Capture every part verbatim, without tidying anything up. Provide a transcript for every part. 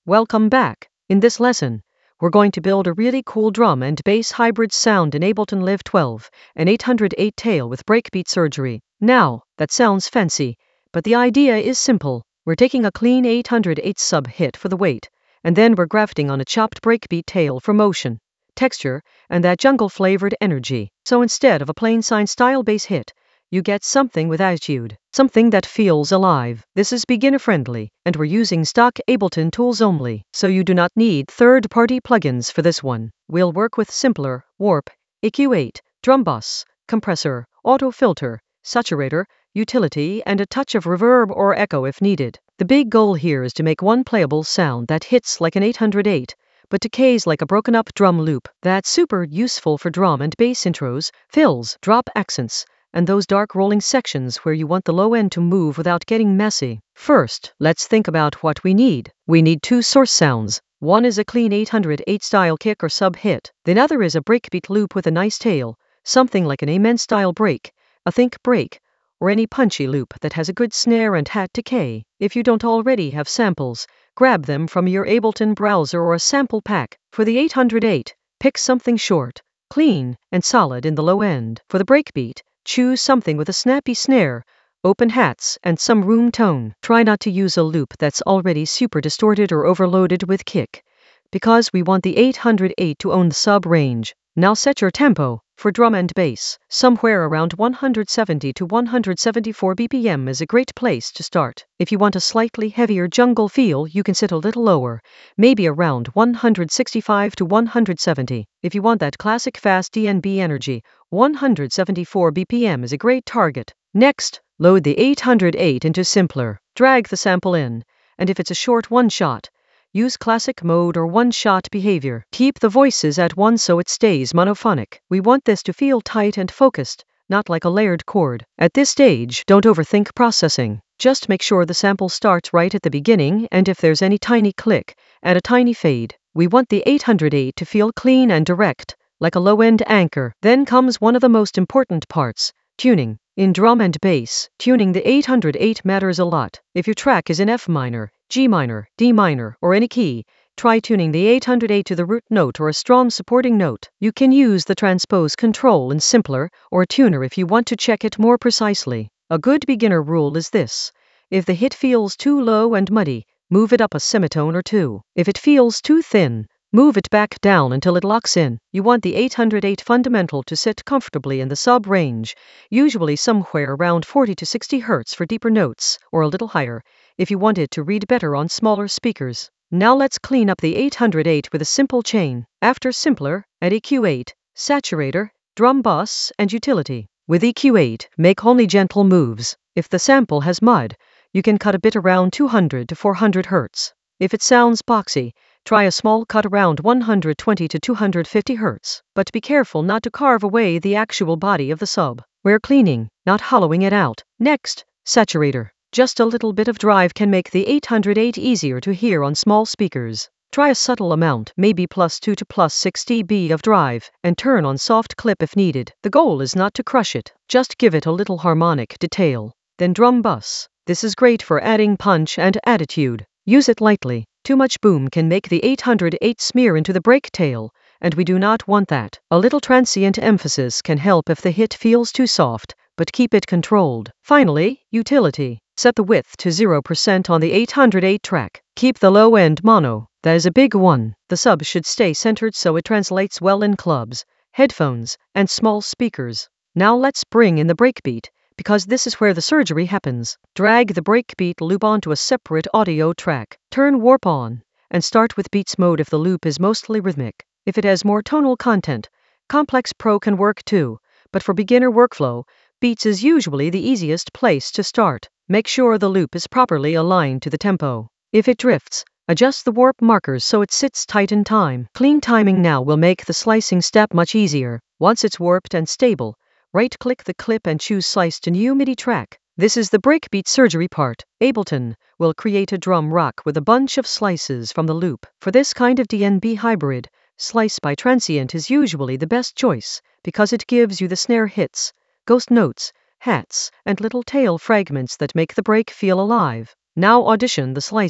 Welcome back. In this lesson, we're going to build a really cool drum and bass hybrid sound in Ableton Live twelve, an eight hundred eight tail with breakbeat surgery. Now, that sounds fancy, but the idea is simple. We're taking a clean eight hundred eight sub hit for the weight, and then we're grafting on a chopped breakbeat tail for motion, texture, and that jungle-flavored energy. So instead of a plain sine style bass hit, you get something with attitude, something that feels alive. This is beginner-friendly, and we're using stock Ableton tools only, so you do not need third-party plugins for this one. We'll work with Simpler, Warp, E Q eight, Drum Bus, Compressor, Auto Filter, Saturator, Utility, and a touch of reverb or echo if needed. The big goal here is to make one playable sound that hits like an eight hundred eight, but decays like a broken-up drum loop. That's super useful for drum and bass intros, fills, drop accents, and those dark rolling sections where you want the low end to move without getting messy. First, let's think about what we need. We need two source sounds. One is a clean eight hundred eight style kick or sub hit. The other is a breakbeat loop with a nice tail, something like an Amen style break, a think break, or any punchy loop that has a good snare and hat decay. If you don't already have samples, grab them from your Ableton browser or a sample pack. For the eight hundred eight, pick something short, clean, and solid in the low end. For the breakbeat, choose something with a snappy snare, open hats, and some room tone. Try not to use a loop that's already super distorted or overloaded with kick, because we want the eight hundred eight to own the sub range. Now set your tempo. For drum and bass, somewhere around one hundred seventy to one hundred seventy-four B P M is a great place to start. If you want a slightly heavier jungle feel, you can sit a little lower, maybe around one hundred sixty-five to one hundred seventy. If you want that classic fast D N B energy, one hundred seventy-four B P M is a great target. Next, load the eight hundred eight into Simpler. Drag the sample in, and if it's a short one-shot, use classic mode or one-shot behavior. Keep the voices at one so it stays monophonic. We want this to feel tight and focused, not like a layered chord. At this stage, don't overthink processing. Just make sure the sample starts right at the beginning, and if there's any tiny click, add a tiny fade. We want the eight hundred eight to feel clean and direct, like a low-end anchor. Then comes one of the most important parts, tuning. In drum and bass, tuning the eight hundred eight matters a lot. If your track is in F minor, G minor, D minor, or any key, try tuning the eight hundred eight to the root note or a strong supporting note. You can use the transpose control in Simpler or Tuner if you want to check it more precisely. A good beginner rule is this: if the hit feels too low and muddy, move it up a semitone or two. If it feels too thin, move it back down until it locks in. You want the eight hundred eight fundamental to sit comfortably in the sub range, usually somewhere around forty to sixty hertz for deeper notes, or a little higher, if you want it to read better on smaller speakers. Now let's clean up the eight hundred eight with a simple chain. After Simpler, add E Q eight, Saturator, Drum Bus, and Utility. With E Q eight, make only gentle moves. If the sample has mud, you can cut a bit around two hundred to four hundred hertz. If it sounds boxy, try a small cut around one hundred twenty to two hundred fifty hertz. But be careful not to carve away the actual body of the sub. We're cleaning, not hollowing it out. Next, Saturator. Just a little bit of drive can make the eight hundred eight easier to hear on small speakers. Try a subtle amount, maybe plus two to plus six decibels of drive, and turn on soft clip if needed. The goal is not to crush it, just give it a little harmonic detail. Then Drum Bus. This is great for adding punch and attitude. Use it lightly. Too much boom can make the eight hundred eight smear into the break tail, and we do not want that. A little transient emphasis can help if the hit feels too soft, but keep it controlled. Finally, Utility. Set the width to zero percent on the eight hundred eight track. Keep the low end mono. That is a big one. The sub should stay centered so it translates well in clubs, headphones, and small speakers. Now let's bring in the breakbeat, because this is where the surgery happens. Drag the breakbeat loop onto a separate audio track. Turn Warp on, and start with Beats mode if the loop is mostly rhythmic. If it has more tonal content, Complex Pro can work too, but for beginner workflow, Beats is usually the easiest place to start. Make sure the loop is properly aligned to the tempo. If it drifts, adjust the warp markers so it sits tight in time. Clean timing now will make the slicing step much easier. Once it's warped and stable, right-click the clip and choose Slice to New MIDI track. This is the breakbeat surgery part. Ableton will create a drum rock with a bunch of slices from the loop. For this kind of D N B hybrid, Slice by Transient is usually the best choice, because it gives you the snare hits, ghost notes, hats, and little tail fragments that make the break feel alive. Now audition the slices.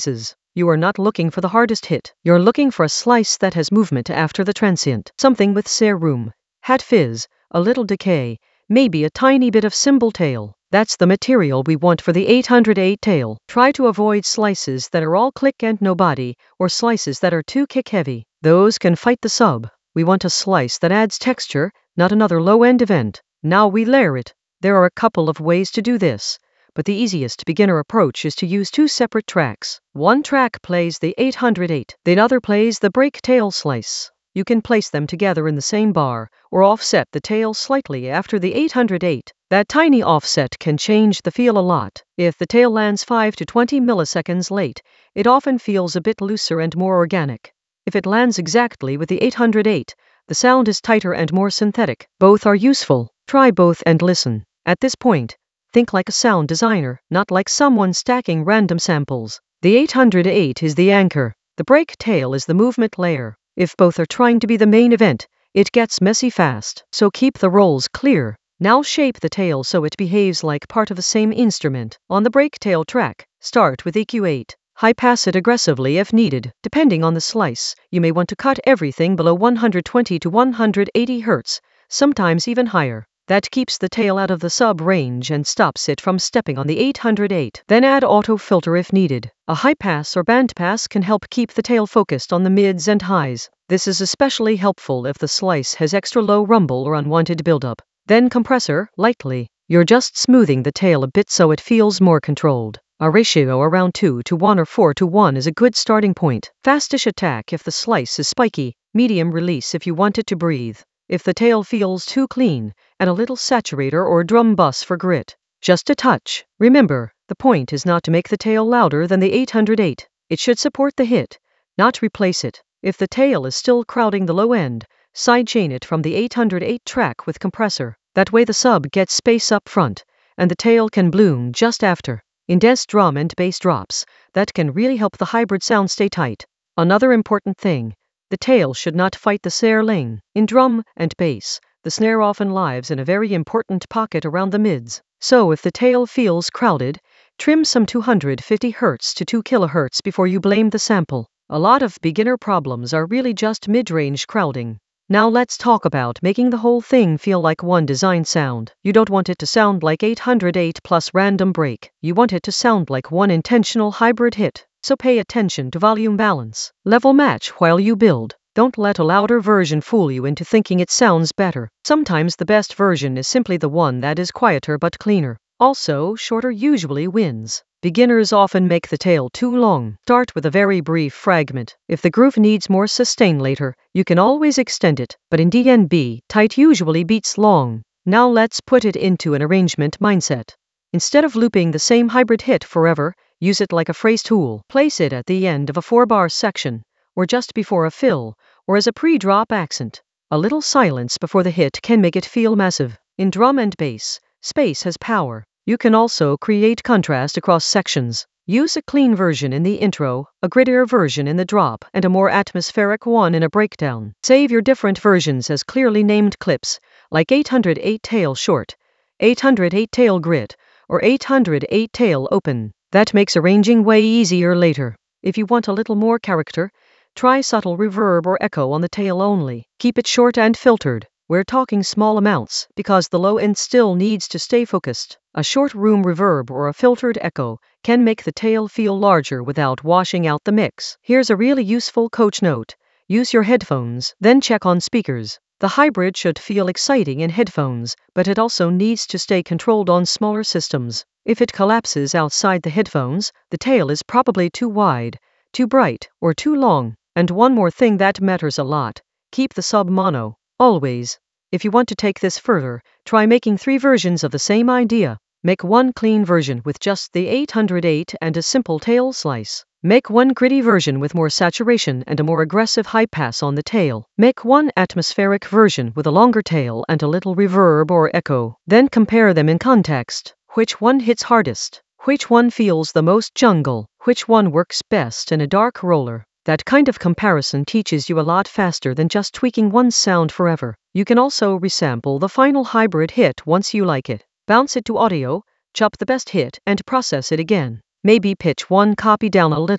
You are not looking for the hardest hit. You're looking for a slice that has movement after the transient. Something with snare room, hat fizz, a little decay, maybe a tiny bit of cymbal tail. That's the material we want for the eight hundred eight tail. Try to avoid slices that are all click and no body, or slices that are too kick heavy. Those can fight the sub. We want a slice that adds texture, not another low-end event. Now we layer it. There are a couple of ways to do this, but the easiest beginner approach is to use two separate tracks. One track plays the eight hundred eight, the other plays the break tail slice. You can place them together in the same bar, or offset the tail slightly after the eight hundred eight. That tiny offset can change the feel a lot. If the tail lands five to twenty milliseconds late, it often feels a bit looser and more organic. If it lands exactly with the eight hundred eight, the sound is tighter and more synthetic. Both are useful. Try both and listen. At this point, think like a sound designer, not like someone stacking random samples. The eight hundred eight is the anchor. The break tail is the movement layer. If both are trying to be the main event, it gets messy fast. So keep the roles clear. Now shape the tail so it behaves like part of the same instrument. On the break tail track, start with E Q eight. High pass it aggressively if needed. Depending on the slice, you may want to cut everything below one hundred twenty to one hundred eighty hertz, sometimes even higher. That keeps the tail out of the sub range and stops it from stepping on the eight hundred eight. Then add auto filter if needed. A high pass or band pass can help keep the tail focused on the mids and highs. This is especially helpful if the slice has extra low rumble or unwanted buildup. Then compressor, lightly. You're just smoothing the tail a bit so it feels more controlled. A ratio around two to one or four to one is a good starting point. Fastish attack if the slice is spiky, medium release if you want it to breathe. If the tail feels too clean, add a little saturator or drum bus for grit. Just a touch. Remember, the point is not to make the tail louder than the eight hundred eight. It should support the hit, not replace it. If the tail is still crowding the low end, sidechain it from the eight hundred eight track with compressor. That way the sub gets space up front, and the tail can bloom just after. In dense drum and bass drops, that can really help the hybrid sound stay tight. Another important thing, the tail should not fight the snare lane. In drum and bass, the snare often lives in a very important pocket around the mids. So if the tail feels crowded, trim some two hundred fifty hertz to two kilohertz before you blame the sample. A lot of beginner problems are really just mid-range crowding. Now let's talk about making the whole thing feel like one design sound. You don't want it to sound like eight hundred eight plus random break. You want it to sound like one intentional hybrid hit. So pay attention to volume balance. Level match while you build. Don't let a louder version fool you into thinking it sounds better. Sometimes the best version is simply the one that is quieter but cleaner. Also, shorter usually wins. Beginners often make the tail too long. Start with a very brief fragment. If the groove needs more sustain later, you can always extend it, but in D N B, tight usually beats long. Now let's put it into an arrangement mindset. Instead of looping the same hybrid hit forever, use it like a phrase tool. Place it at the end of a four-bar section, or just before a fill, or as a pre-drop accent. A little silence before the hit can make it feel massive. In drum and bass, space has power. You can also create contrast across sections. Use a clean version in the intro, a grittier version in the drop, and a more atmospheric one in a breakdown. Save your different versions as clearly named clips, like eight hundred eight tail short, eight hundred eight tail grit, or eight hundred eight tail open. That makes arranging way easier later. If you want a little more character, try subtle reverb or echo on the tail only. Keep it short and filtered. We're talking small amounts, because the low end still needs to stay focused. A short room reverb or a filtered echo can make the tail feel larger without washing out the mix. Here's a really useful coach note. Use your headphones, then check on speakers. The hybrid should feel exciting in headphones, but it also needs to stay controlled on smaller systems. If it collapses outside the headphones, the tail is probably too wide, too bright, or too long. And one more thing that matters a lot. Keep the sub mono. Always. If you want to take this further, try making three versions of the same idea. Make one clean version with just the eight hundred eight and a simple tail slice. Make one gritty version with more saturation and a more aggressive high pass on the tail. Make one atmospheric version with a longer tail and a little reverb or echo. Then compare them in context. Which one hits hardest? Which one feels the most jungle? Which one works best in a dark roller? That kind of comparison teaches you a lot faster than just tweaking one sound forever. You can also resample the final hybrid hit once you like it. Bounce it to audio, chop the best hit, and process it again. Maybe pitch one copy down a little.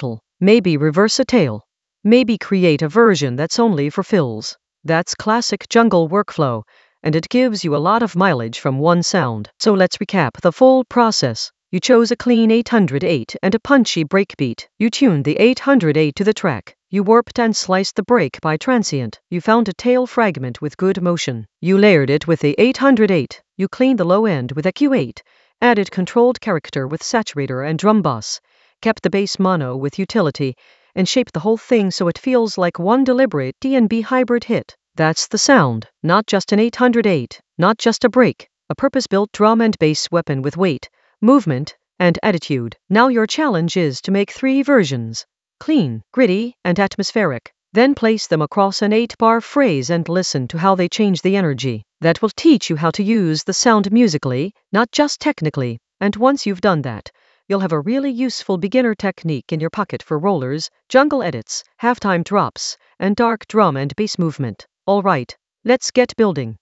Maybe reverse a tail. Maybe create a version that's only for fills. That's classic jungle workflow, and it gives you a lot of mileage from one sound. So let's recap the full process. You chose a clean eight hundred eight and a punchy breakbeat. You tuned the eight hundred eight to the track. You warped and sliced the break by transient. You found a tail fragment with good motion. You layered it with the eight hundred eight. You cleaned the low end with a Q eight. Added controlled character with saturator and drum boss. Kept the bass mono with utility. And shaped the whole thing so it feels like one deliberate D and B hybrid hit. That's the sound. Not just an eight hundred eight. Not just a break. A purpose-built drum and bass weapon with weight, movement, and attitude. Now your challenge is to make three versions. Clean, gritty, and atmospheric. Then place them across an eight-bar phrase and listen to how they change the energy. That will teach you how to use the sound musically, not just technically. And once you've done that, you'll have a really useful beginner technique in your pocket for rollers, jungle edits, halftime drops, and dark drum and bass movement. All right, let's get building.